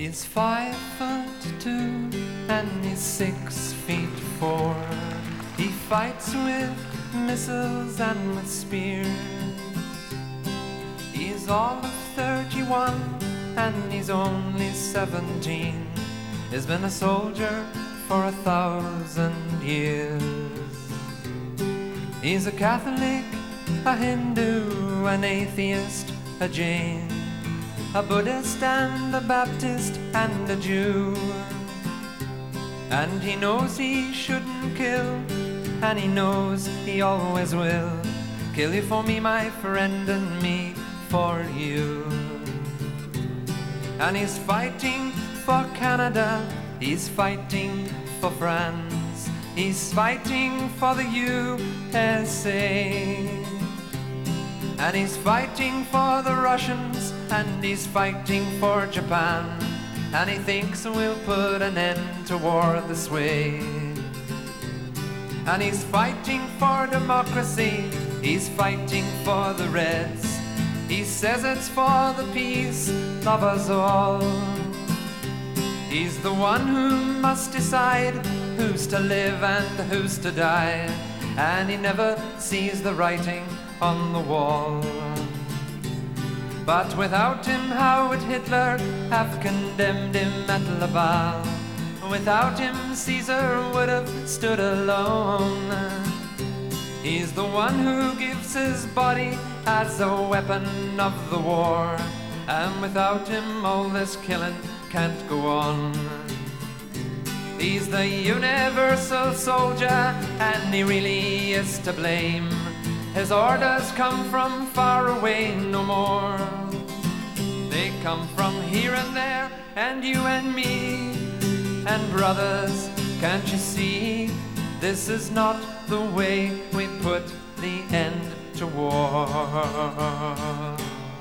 He's 5'2" and he's 6'4". He fights with missiles and with spears. He's all of 31 and he's only 17. He's been a soldier for 1,000 years. He's a Catholic, a Hindu, an atheist, a Jain, a Buddhist and a Baptist and a Jew. And he knows he shouldn't kill, and he knows he always will. Kill you for me, my friend, and me for you. And he's fighting for Canada, he's fighting for France, he's fighting for the USA. And he's fighting for the Russians, and he's fighting for Japan. And he thinks we'll put an end to war this way. And he's fighting for democracy, he's fighting for the Reds. He says it's for the peace of us all. He's the one who must decide who's to live and who's to die. And he never sees the writing on the wall. But without him, how would Hitler have condemned him at Laval? Without him, Caesar would have stood alone. He's the one who gives his body as a weapon of the war. And without him, all this killing can't go on. He's the universal soldier, and he really is to blame. His orders come from far away no more. They come from here and there, and you and me. And brothers, can't you see? This is not the way we put the end to war.